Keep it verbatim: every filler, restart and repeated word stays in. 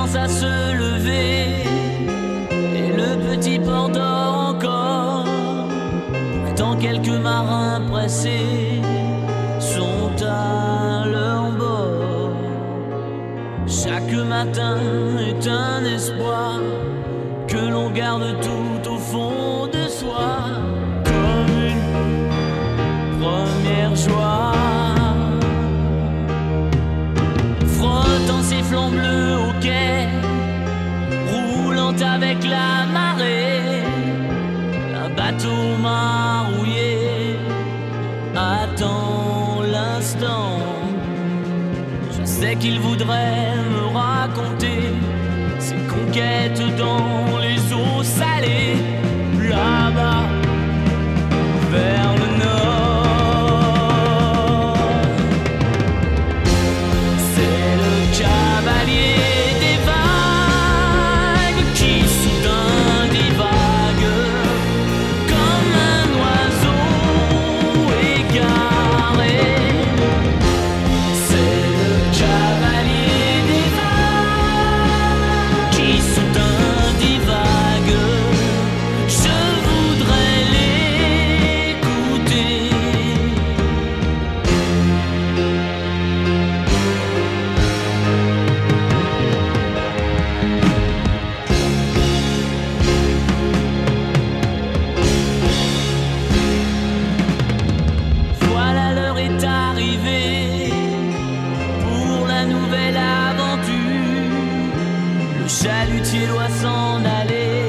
commence à se lever et le petit port dort encore. Pourtant quelques marins pressés sont à leur bord. Chaque matin est un espoir que l'on garde tout au fond de soi, comme une première joie. Frottant ses flancs bleus au quai, roulant avec la marée, un bateau marouillé attend l'instant. Je sais qu'il voudrait me raconter ses conquêtes dans les eaux salées, là-bas, vers le nord. C'est le cavalier des vagues qui soudain divague comme un oiseau égaré. C'est le cavalier des vagues qui soudain divague. Je voudrais l'écouter. Voilà, l'heure est arrivée pour la nouvelle aventure. Le chalutier doit s'en aller.